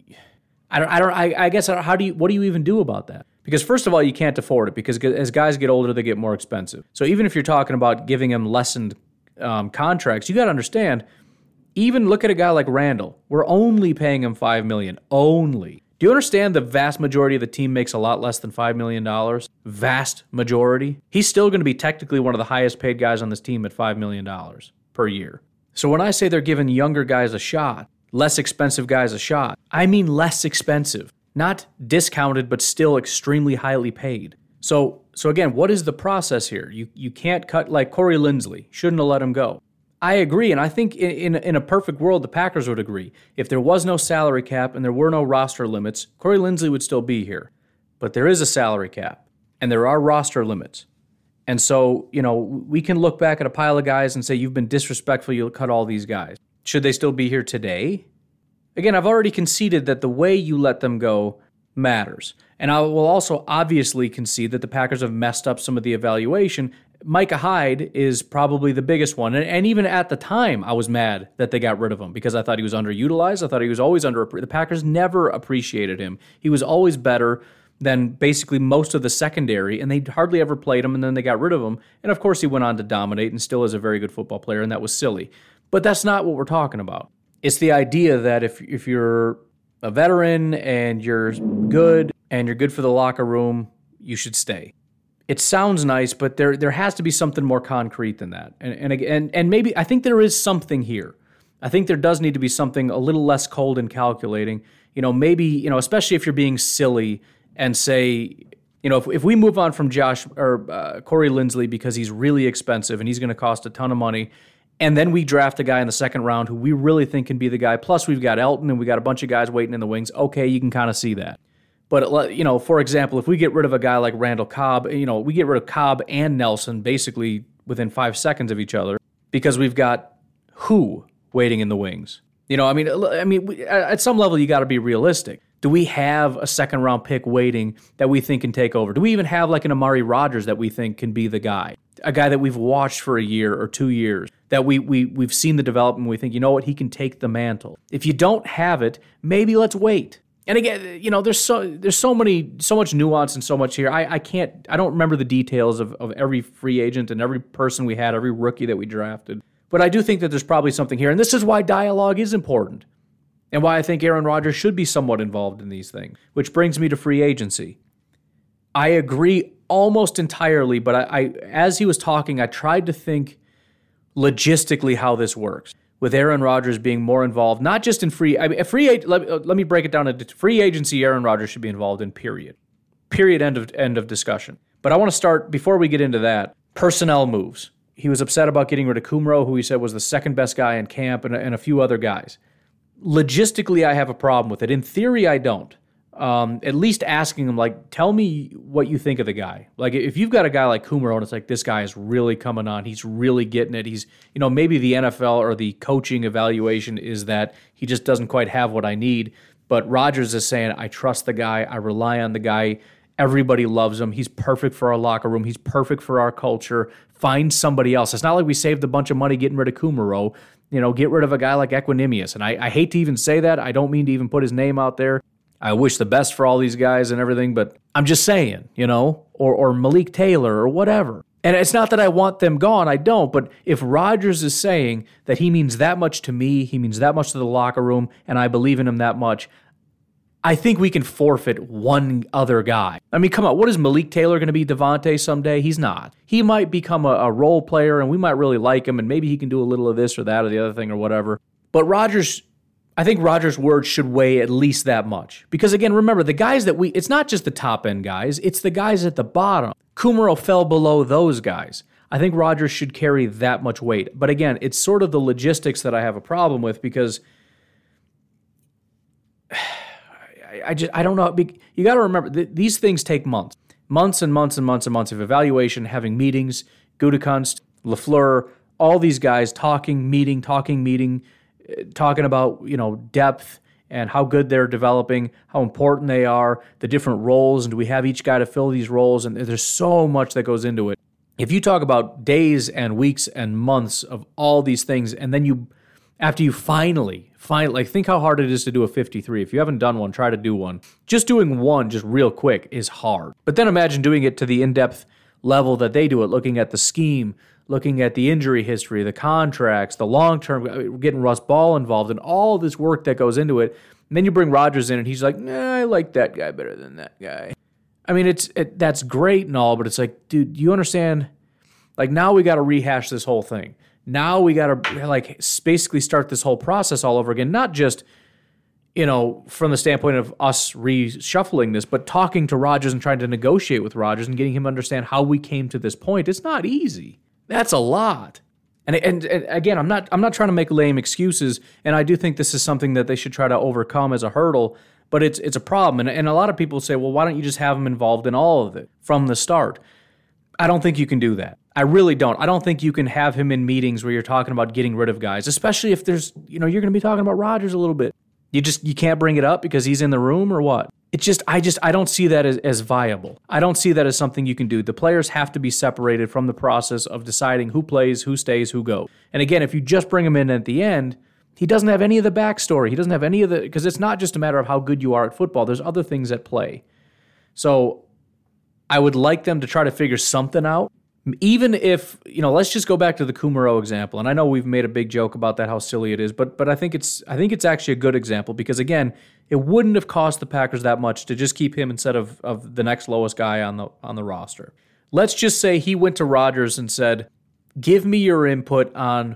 I don't, I don't, I, I guess, how do you, what do you even do about that? Because first of all, you can't afford it because as guys get older, they get more expensive. So even if you're talking about giving them lessened um, contracts, you got to understand, even look at a guy like Randall. We're only paying him five million dollars. Only. Do you understand the vast majority of the team makes a lot less than five million dollars? Vast majority. He's still going to be technically one of the highest paid guys on this team at five million dollars per year. So when I say they're giving younger guys a shot, less expensive guys a shot, I mean less expensive. Not discounted, but still extremely highly paid. So so again, what is the process here? You you can't cut like Corey Linsley. Shouldn't have let him go. I agree, and I think in, in, in a perfect world, the Packers would agree. If there was no salary cap and there were no roster limits, Corey Linsley would still be here. But there is a salary cap, and there are roster limits. And so, you know, we can look back at a pile of guys and say, you've been disrespectful, you'll cut all these guys. Should they still be here today? Again, I've already conceded that the way you let them go matters. And I will also obviously concede that the Packers have messed up some of the evaluation. Micah Hyde is probably the biggest one. And, and even at the time, I was mad that they got rid of him because I thought he was underutilized. I thought he was always under. The Packers never appreciated him. He was always better than basically most of the secondary, and they hardly ever played him, and then they got rid of him. And of course, he went on to dominate and still is a very good football player, and that was silly. But that's not what we're talking about. It's the idea that if if you're a veteran and you're good and you're good for the locker room, you should stay. It sounds nice, but there there has to be something more concrete than that. And and and and maybe I think there is something here. I think there does need to be something a little less cold and calculating. You know, maybe, you know, especially if you're being silly and say, you know, if, if we move on from Josh or uh, Corey Linsley because he's really expensive and he's going to cost a ton of money, and then we draft a guy in the second round who we really think can be the guy, plus we've got Elton and we got a bunch of guys waiting in the wings, okay, you can kind of see that. But, you know, for example, if we get rid of a guy like Randall Cobb, you know, we get rid of Cobb and Nelson basically within five seconds of each other because we've got who waiting in the wings? You know, I mean, I mean, at some level, you got to be realistic. Do we have a second round pick waiting that we think can take over? Do we even have like an Amari Rodgers that we think can be the guy? A guy that we've watched for a year or two years, that we, we, we've seen the development, we think, you know what, he can take the mantle. If you don't have it, maybe let's wait. And again, you know, there's so there's so many, so much nuance and so much here. I, I can't, I don't remember the details of, of every free agent and every person we had, every rookie that we drafted. But I do think that there's probably something here. And this is why dialogue is important. And why I think Aaron Rodgers should be somewhat involved in these things, which brings me to free agency. I agree almost entirely, but I, I as he was talking, I tried to think logistically how this works, with Aaron Rodgers being more involved, not just in free, I mean, free. Let, let me break it down into free agency. Aaron Rodgers should be involved in. Period. Period. End of end of discussion. But I want to start before we get into that. Personnel moves. He was upset about getting rid of Kumro, who he said was the second best guy in camp, and, and a few other guys. Logistically, I have a problem with it. In theory, I don't. Um, at least asking him, like, tell me what you think of the guy. Like, if you've got a guy like Kumro and it's like, this guy is really coming on, he's really getting it. He's, you know, maybe the N F L or the coaching evaluation is that he just doesn't quite have what I need. But Rodgers is saying, I trust the guy. I rely on the guy. Everybody loves him. He's perfect for our locker room. He's perfect for our culture. Find somebody else. It's not like we saved a bunch of money getting rid of Kumro. You know, get rid of a guy like Equanimous. And I, I hate to even say that. I don't mean to even put his name out there. I wish the best for all these guys and everything, but I'm just saying, you know, or or Malik Taylor or whatever. And it's not that I want them gone. I don't. But if Rodgers is saying that he means that much to me, he means that much to the locker room, and I believe in him that much, I think we can forfeit one other guy. I mean, come on, what is Malik Taylor going to be, Devontae someday? He's not. He might become a, a role player, and we might really like him, and maybe he can do a little of this or that or the other thing or whatever. But Rodgers I think Rodgers' words should weigh at least that much. Because again, remember, the guys that we, it's not just the top end guys, it's the guys at the bottom. Kumerow fell below those guys. I think Rodgers should carry that much weight. But again, it's sort of the logistics that I have a problem with because I, I just, I don't know. You got to remember, th- these things take months. Months and months and months and months of evaluation, having meetings, Gutekunst, LaFleur, all these guys talking, meeting, talking, meeting, talking about, you know, depth and how good they're developing, how important they are, the different roles, and do we have each guy to fill these roles? And there's so much that goes into it. If you talk about days and weeks and months of all these things, and then you, after you finally, finally, like think how hard it is to do a fifty-three. If you haven't done one, try to do one. Just doing one just real quick is hard. But then imagine doing it to the in-depth level that they do it, looking at the scheme, looking at the injury history, the contracts, the long-term, getting Russ Ball involved, and all this work that goes into it. And then you bring Rodgers in, and he's like, nah, I like that guy better than that guy. I mean, it's it, that's great and all, but it's like, dude, do you understand? Like, now we got to rehash this whole thing. Now we got to, like, basically start this whole process all over again, not just, you know, from the standpoint of us reshuffling this, but talking to Rodgers and trying to negotiate with Rodgers and getting him to understand how we came to this point. It's not easy. That's a lot. And, and and again, I'm not I'm not trying to make lame excuses, and I do think this is something that they should try to overcome as a hurdle, but it's it's a problem. And, and a lot of people say, well, why don't you just have them involved in all of it from the start? I don't think you can do that. I really don't. I don't think you can have him in meetings where you're talking about getting rid of guys, especially if there's, you know, you're going to be talking about Rodgers a little bit. You just, you can't bring it up because he's in the room or what? It's just, I just, I don't see that as, as viable. I don't see that as something you can do. The players have to be separated from the process of deciding who plays, who stays, who goes. And again, if you just bring him in at the end, he doesn't have any of the backstory. He doesn't have any of the, because it's not just a matter of how good you are at football. There's other things at play. So I would like them to try to figure something out. Even if, you know, let's just go back to the Kumerow example. And I know we've made a big joke about that, how silly it is, but but I think it's I think it's actually a good example because, again, it wouldn't have cost the Packers that much to just keep him instead of, of the next lowest guy on the on the roster. Let's just say he went to Rodgers and said, give me your input on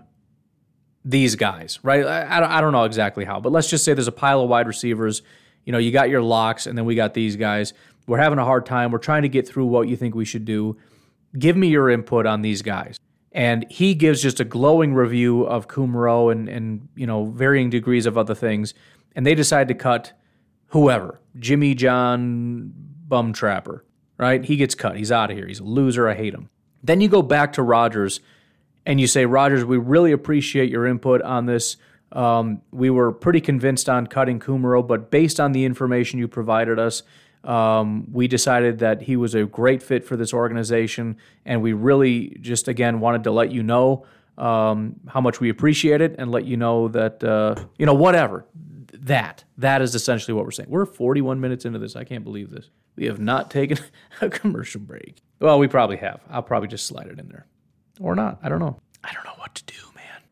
these guys, right? I, I don't know exactly how, but let's just say there's a pile of wide receivers. You know, you got your locks, and then we got these guys. We're having a hard time. We're trying to get through what you think we should do. Give me your input on these guys. And he gives just a glowing review of Kumerow and, and you know, varying degrees of other things. And they decide to cut whoever. Jimmy John Bum Trapper, right? He gets cut. He's out of here. He's a loser. I hate him. Then you go back to Rodgers and you say, Rodgers, we really appreciate your input on this. Um, we were pretty convinced on cutting Kumerow, but based on the information you provided us, Um, we decided that he was a great fit for this organization, and we really just, again, wanted to let you know um, how much we appreciate it and let you know that, uh, you know, whatever. That. That is essentially what we're saying. We're forty-one minutes into this. I can't believe this. We have not taken a commercial break. Well, we probably have. I'll probably just slide it in there. Or not. I don't know. I don't know what to do, man.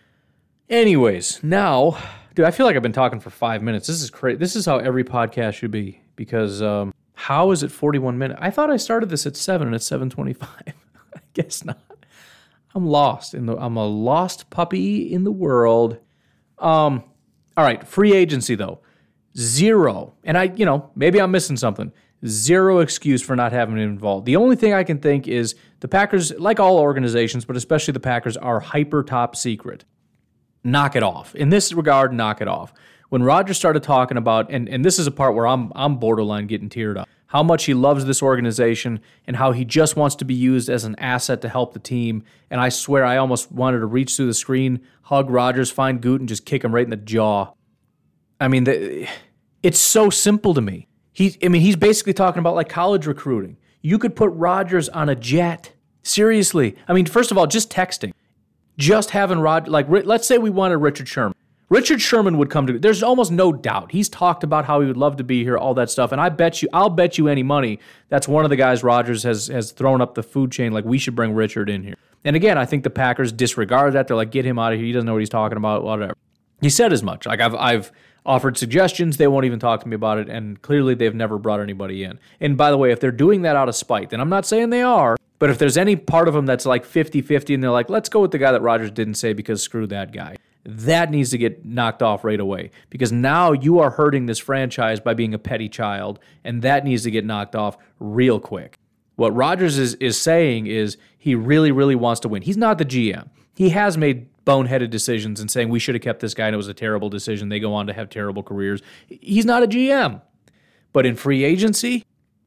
Anyways, now, dude, I feel like I've been talking for five minutes. This is crazy. This is how every podcast should be. Because um, how is it forty-one minutes? I thought I started this at seven and it's seven twenty-five. I guess not. I'm lost. in the. I'm a lost puppy in the world. Um, all right, free agency though. Zero. And I, you know, maybe I'm missing something. Zero excuse for not having it involved. The only thing I can think is the Packers, like all organizations, but especially the Packers, are hyper top secret. Knock it off. In this regard, knock it off. When Rodgers started talking about, and, and this is a part where I'm I'm borderline getting teared up, how much he loves this organization and how he just wants to be used as an asset to help the team. And I swear I almost wanted to reach through the screen, hug Rodgers, find Goot, and just kick him right in the jaw. I mean, the, it's so simple to me. He, I mean, he's basically talking about like college recruiting. You could put Rodgers on a jet. Seriously. I mean, first of all, just texting. Just having Rod, like, let's say we wanted Richard Sherman. Richard Sherman would come to, there's almost no doubt. He's talked about how he would love to be here, all that stuff. And I bet you, I'll bet you any money, that's one of the guys Rodgers has has thrown up the food chain, like, we should bring Richard in here. And again, I think the Packers disregard that. They're like, get him out of here. He doesn't know what he's talking about, whatever. He said as much. Like, I've I've offered suggestions. They won't even talk to me about it. And clearly they've never brought anybody in. And by the way, if they're doing that out of spite, and I'm not saying they are, but if there's any part of them that's like fifty-fifty and they're like, let's go with the guy that Rodgers didn't say because screw that guy, That needs to get knocked off right away because now you are hurting this franchise by being a petty child, and that needs to get knocked off real quick. What Rodgers is, is saying is he really, really wants to win. He's not the G M. He has made boneheaded decisions and saying we should have kept this guy and it was a terrible decision. They go on to have terrible careers. He's not a G M. But in free agency,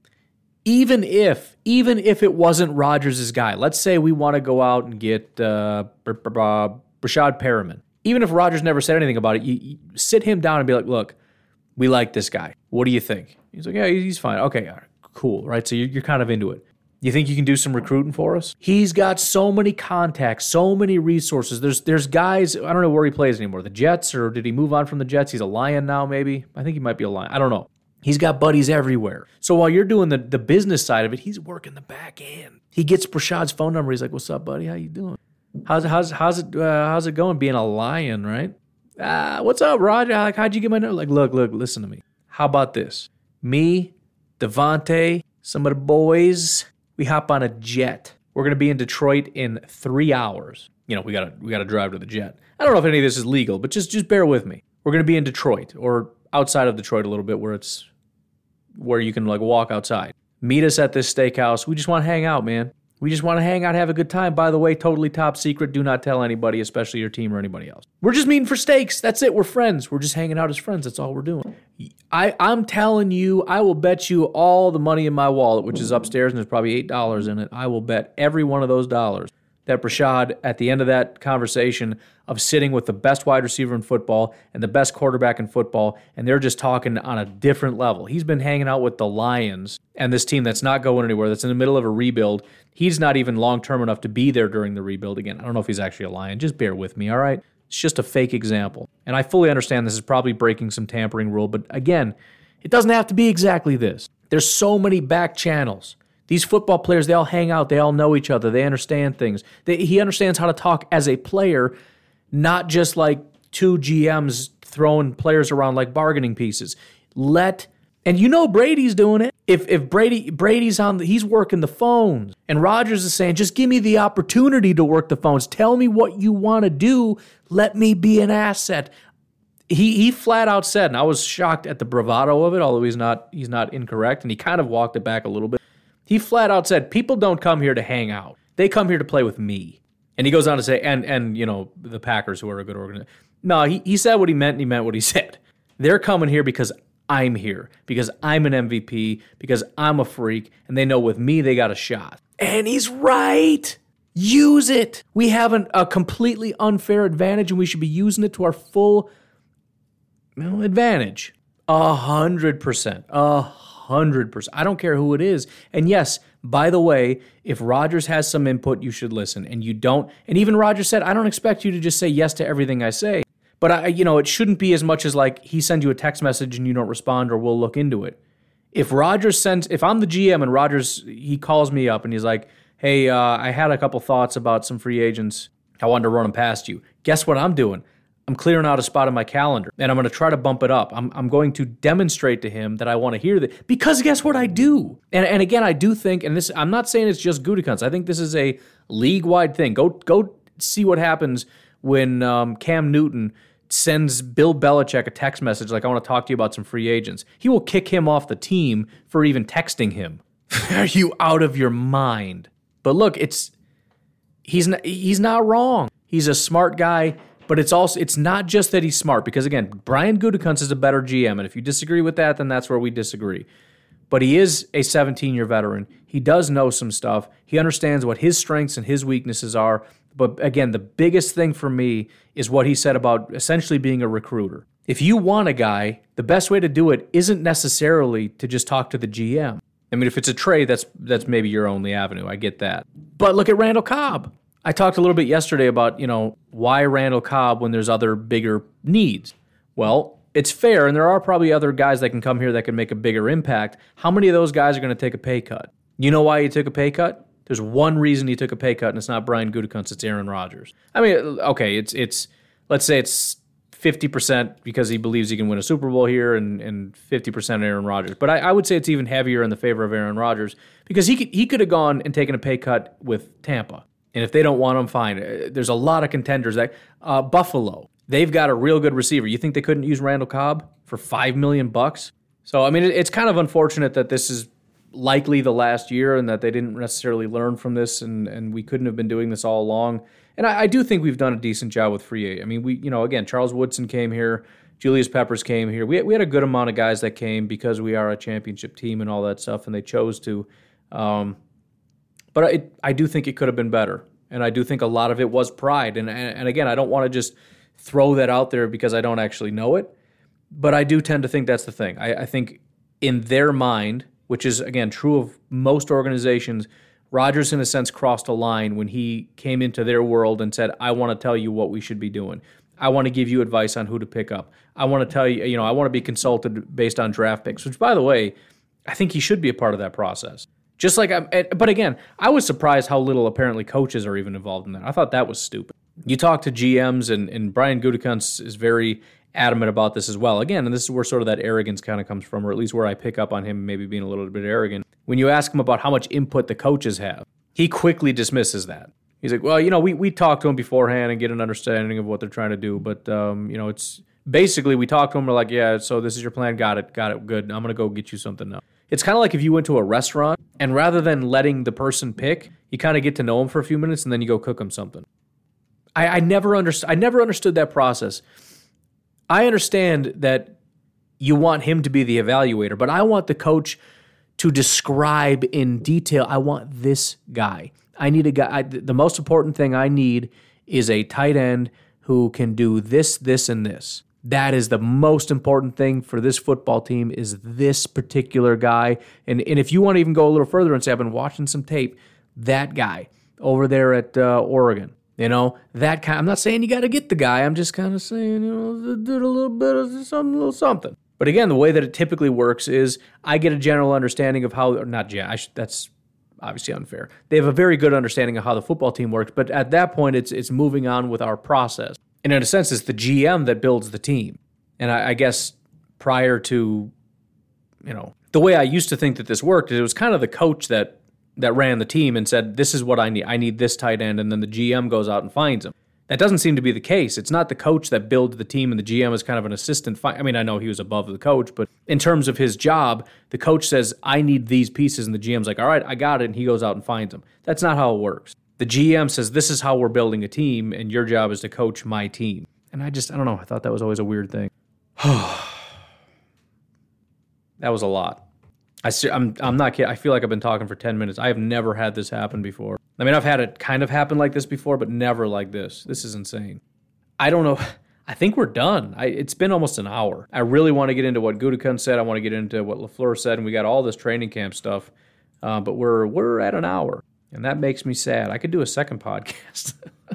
even if, even if it wasn't Rodgers' guy, let's say we want to go out and get uh, Brashad Perriman. Even if Rodgers never said anything about it, you, you sit him down and be like, look, we like this guy. What do you think? He's like, yeah, he's fine. Okay, all right, cool, right? So you're, you're kind of into it. You think you can do some recruiting for us? He's got so many contacts, so many resources. There's there's guys, I don't know where he plays anymore. The Jets, or did he move on from the Jets? He's a Lion now, maybe? I think he might be a Lion. I don't know. He's got buddies everywhere. So while you're doing the, the business side of it, he's working the back end. He gets Brashad's phone number. He's like, what's up, buddy? How you doing? How's how's how's it uh, how's it going being a Lion, right? Ah, what's up, Roger? Like, how'd you get my number? Like, look, look, listen to me. How about this? Me, Devontae, some of the boys, we hop on a jet. We're gonna be in Detroit in three hours. You know, we gotta we gotta drive to the jet. I don't know if any of this is legal, but just just bear with me. We're gonna be in Detroit or outside of Detroit a little bit, where it's where you can like walk outside. Meet us at this steakhouse. We just want to hang out, man. We just want to hang out, have a good time. By the way, totally top secret. Do not tell anybody, especially your team or anybody else. We're just meeting for steaks. That's it. We're friends. We're just hanging out as friends. That's all we're doing. I, I'm telling you, I will bet you all the money in my wallet, which is upstairs, and there's probably eight dollars in it. I will bet every one of those dollars that Brashad, at the end of that conversation of sitting with the best wide receiver in football and the best quarterback in football, and they're just talking on a different level. He's been hanging out with the Lions and this team that's not going anywhere, that's in the middle of a rebuild. He's not even long-term enough to be there during the rebuild. Again, I don't know if he's actually a Lion. Just bear with me, all right? It's just a fake example. And I fully understand this is probably breaking some tampering rule, but again, it doesn't have to be exactly this. There's so many back channels. These football players, they all hang out. They all know each other. They understand things. They, he understands how to talk as a player, not just like two G Ms throwing players around like bargaining pieces. Let, and you know Brady's doing it. If if Brady Brady's on, the, he's working the phones. And Rodgers is saying, just give me the opportunity to work the phones. Tell me what you want to do. Let me be an asset. He he flat out said, and I was shocked at the bravado of it, although he's not he's not incorrect, and he kind of walked it back a little bit. He flat out said, people don't come here to hang out. They come here to play with me. And he goes on to say, and, and you know, the Packers, who are a good organization. No, he, he said what he meant, and he meant what he said. They're coming here because I'm here, because I'm an M V P, because I'm a freak, and they know with me they got a shot. And he's right. Use it. We have an, a completely unfair advantage, and we should be using it to our full well, advantage. A hundred percent. A hundred percent. I don't care who it is. And yes, by the way, if Rodgers has some input, you should listen. And you don't. And even Rodgers said, I don't expect you to just say yes to everything I say. But I, you know, it shouldn't be as much as like he sends you a text message and you don't respond, or we'll look into it. If Rodgers sends, if I'm the G M and Rodgers, he calls me up and he's like, hey, uh, I had a couple thoughts about some free agents. I wanted to run them past you. Guess what I'm doing? I'm clearing out a spot in my calendar, and I'm going to try to bump it up. I'm I'm going to demonstrate to him that I want to hear that, because guess what I do? And and again, I do think, and this, I'm not saying it's just Gutekunst. I think this is a league-wide thing. Go go see what happens when um, Cam Newton sends Bill Belichick a text message like, I want to talk to you about some free agents. He will kick him off the team for even texting him. Are you out of your mind? But look, it's he's not, he's not wrong. He's a smart guy. But it's also it's not just that he's smart, because again, Brian Gutekunst is a better G M, and if you disagree with that, then that's where we disagree. But he is a seventeen-year veteran. He does know some stuff. He understands what his strengths and his weaknesses are. But again, the biggest thing for me is what he said about essentially being a recruiter. If you want a guy, the best way to do it isn't necessarily to just talk to the G M. I mean, if it's a trade, that's that's maybe your only avenue. I get that. But look at Randall Cobb. I talked a little bit yesterday about, you know, why Randall Cobb when there's other bigger needs. Well, it's fair, and there are probably other guys that can come here that can make a bigger impact. How many of those guys are going to take a pay cut? You know why he took a pay cut? There's one reason he took a pay cut, and it's not Brian Gutekunst, it's Aaron Rodgers. I mean, okay, it's it's let's say it's fifty percent because he believes he can win a Super Bowl here, and, and fifty percent Aaron Rodgers. But I, I would say it's even heavier in the favor of Aaron Rodgers, because he could, he could have gone and taken a pay cut with Tampa. And if they don't want him, fine. There's a lot of contenders. That uh, Buffalo. They've got a real good receiver. You think they couldn't use Randall Cobb for five million bucks? So, I mean, it's kind of unfortunate that this is likely the last year and that they didn't necessarily learn from this, and, and we couldn't have been doing this all along. And I, I do think we've done a decent job with free agent. I mean, we, you know, again, Charles Woodson came here, Julius Peppers came here. We, we had a good amount of guys that came because we are a championship team and all that stuff, and they chose to. Um, but I, I do think it could have been better, and I do think a lot of it was pride. And, and, and again, I don't want to just throw that out there because I don't actually know it, but I do tend to think that's the thing. I, I think in their mind, which is, again, true of most organizations, Rodgers, in a sense, crossed a line when he came into their world and said, I want to tell you what we should be doing. I want to give you advice on who to pick up. I want to tell you, you know, I want to be consulted based on draft picks, which, by the way, I think he should be a part of that process. Just like, I'm, but again, I was surprised how little apparently coaches are even involved in that. I thought that was stupid. You talk to G Ms, and, and Brian Gutekunst is very adamant about this as well. Again, and this is where sort of that arrogance kind of comes from, or at least where I pick up on him maybe being a little bit arrogant. When you ask him about how much input the coaches have, he quickly dismisses that. He's like, well, you know, we we talk to them beforehand and get an understanding of what they're trying to do, but, um, you know, it's basically we talk to them, we're like, yeah, so this is your plan, got it, got it, good, I'm going to go get you something now. It's kind of like if you went to a restaurant, and rather than letting the person pick, you kind of get to know them for a few minutes, and then you go cook them something. I, I never understood. I never understood that process. I understand that you want him to be the evaluator, but I want the coach to describe in detail, I want this guy. I need a guy. I, the most important thing I need is a tight end who can do this, this, and this. That is the most important thing for this football team is this particular guy. And, and if you want to even go a little further and say, I've been watching some tape, that guy over there at uh, Oregon. You know, that kind. I'm not saying you got to get the guy. I'm just kind of saying, you know, did a little bit of something, little something. But again, the way that it typically works is I get a general understanding of how, or not, yeah, I should, that's obviously unfair. They have a very good understanding of how the football team works, but at that point, it's it's moving on with our process. And in a sense, it's the G M that builds the team. And I, I guess prior to, you know, the way I used to think that this worked, it was kind of the coach that that ran the team and said, this is what I need. I need this tight end, and then the G M goes out and finds him. That doesn't seem to be the case. It's not the coach that builds the team, and the G M is kind of an assistant. Fi- I mean, I know he was above the coach, but in terms of his job, the coach says, I need these pieces, and the G M's like, all right, I got it, and he goes out and finds them. That's not how it works. The G M says, this is how we're building a team, and your job is to coach my team. And I just, I don't know, I thought that was always a weird thing. That was a lot. I, I'm, I'm not kidding. I feel like I've been talking for ten minutes. I have never had this happen before. I mean, I've had it kind of happen like this before, but never like this. This is insane. I don't know. I think we're done. I, it's been almost an hour. I really want to get into what Gutekunst said. I want to get into what LaFleur said, and we got all this training camp stuff. Uh, but we're we're at an hour, and that makes me sad. I could do a second podcast.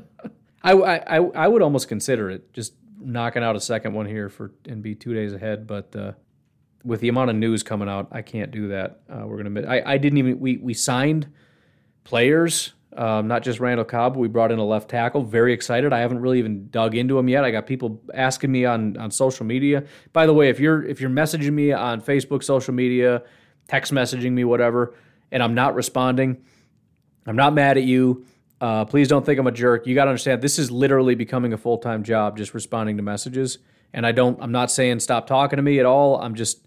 I, I I would almost consider it, just knocking out a second one here for and be two days ahead, but. Uh, With the amount of news coming out, I can't do that. Uh, we're gonna. I, I didn't even. We we signed players, um, not just Randall Cobb. We brought in a left tackle. Very excited. I haven't really even dug into him yet. I got people asking me on, on social media. By the way, if you're if you're messaging me on Facebook, social media, text messaging me, whatever, and I'm not responding, I'm not mad at you. Uh, please don't think I'm a jerk. You got to understand, this is literally becoming a full time job, just responding to messages. And I don't. I'm not saying stop talking to me at all. I'm just.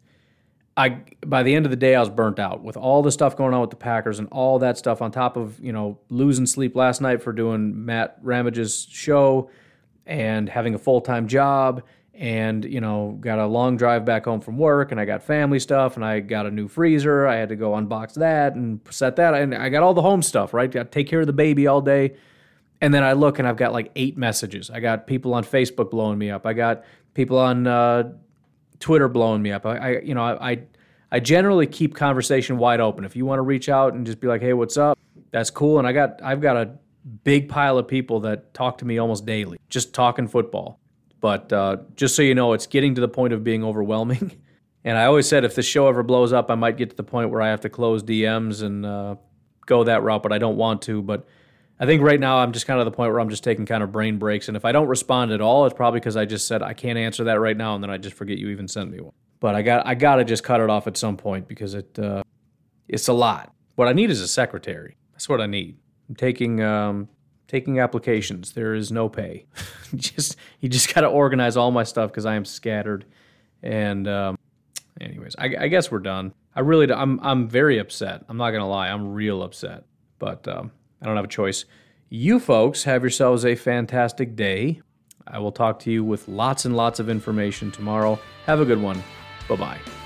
I by the end of the day, I was burnt out with all the stuff going on with the Packers and all that stuff on top of, you know, losing sleep last night for doing Matt Ramage's show and having a full-time job and, you know, got a long drive back home from work and I got family stuff and I got a new freezer. I had to go unbox that and set that. And I got all the home stuff, right? Got to take care of the baby all day. And then I look and I've got like eight messages. I got people on Facebook blowing me up. I got people on uh, Twitter blowing me up. I, I you know, I, I I generally keep conversation wide open. If you want to reach out and just be like, "Hey, what's up?" That's cool. And I got I've got a big pile of people that talk to me almost daily, just talking football. But uh, just so you know, it's getting to the point of being overwhelming. And I always said if this show ever blows up, I might get to the point where I have to close D Ms and uh, go that route, but I don't want to. But I think right now I'm just kind of the point where I'm just taking kind of brain breaks. And if I don't respond at all, it's probably because I just said I can't answer that right now, and then I just forget you even sent me one. But I got I got to just cut it off at some point because it uh, it's a lot. What I need is a secretary. That's what I need. I'm taking um, taking applications. There is no pay. just You just got to organize all my stuff because I am scattered. And um, anyways, I, I guess we're done. I really, do, I'm I'm very upset. I'm not going to lie. I'm real upset. But um, I don't have a choice. You folks have yourselves a fantastic day. I will talk to you with lots and lots of information tomorrow. Have a good one. Bye-bye.